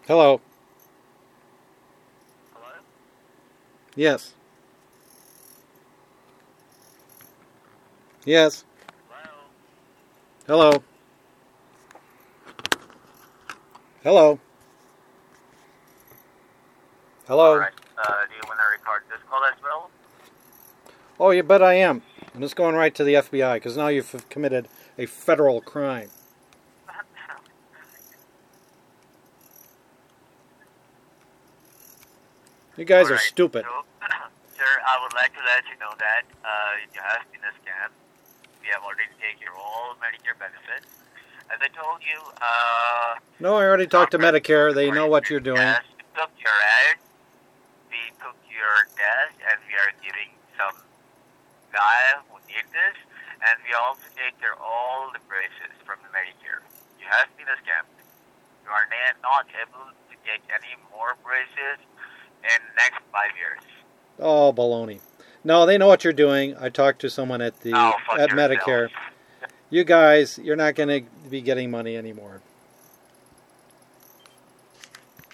Hello. Hello? Yes. Yes. Hello? Hello. Hello. Hello. Alright, do you want to record this call as well? Oh, you bet I am. And it's going right to the FBI because now you've committed a federal crime. You guys are Alright, stupid. so, sir, I would like to let you know that you have been a scam. We have already taken your all Medicare benefits. As I told you, No, I already talked to Medicare. They know what you're doing. yes, we took your ad, we took your test, and we are giving some guy who need this, and we also take care all the braces from the Medicare. You have been a scam. You are not able to take any more braces in next 5 years. Oh, baloney. No, they know what you're doing. I talked to someone at Oh, fuck at yourself. Medicare. You guys, you're not going to be getting money anymore.